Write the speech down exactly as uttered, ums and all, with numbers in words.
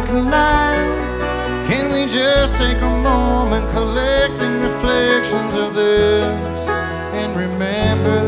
night. Can we just take a moment collecting reflections of this and remember